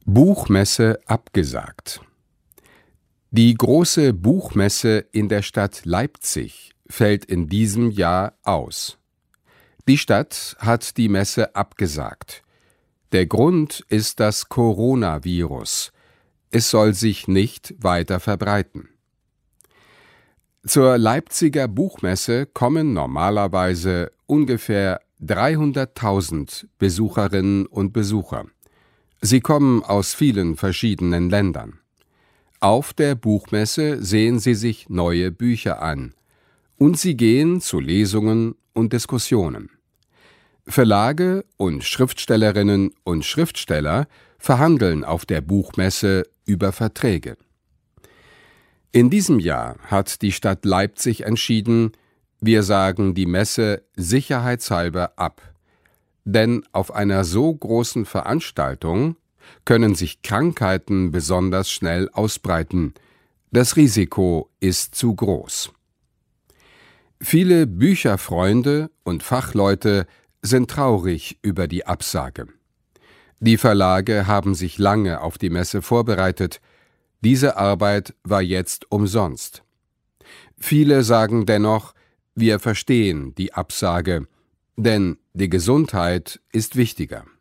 Buchmesse abgesagt. Die große Buchmesse in der Stadt Leipzig fällt in diesem Jahr aus. Die Stadt hat die Messe abgesagt. Der Grund ist das Coronavirus. Es soll sich nicht weiter verbreiten. Zur Leipziger Buchmesse kommen normalerweise ungefähr 300.000 Besucherinnen und Besucher. Sie kommen aus vielen verschiedenen Ländern. Auf der Buchmesse sehen sie sich neue Bücher an und sie gehen zu Lesungen und Diskussionen. Verlage und Schriftstellerinnen und Schriftsteller verhandeln auf der Buchmesse über Verträge. In diesem Jahr hat die Stadt Leipzig entschieden, wir sagen die Messe sicherheitshalber ab. Denn auf einer so großen Veranstaltung können sich Krankheiten besonders schnell ausbreiten. Das Risiko ist zu groß. Viele Bücherfreunde und Fachleute sind traurig über die Absage. Die Verlage haben sich lange auf die Messe vorbereitet. Diese Arbeit war jetzt umsonst. Viele sagen dennoch, wir verstehen die Absage, denn die Gesundheit ist wichtiger.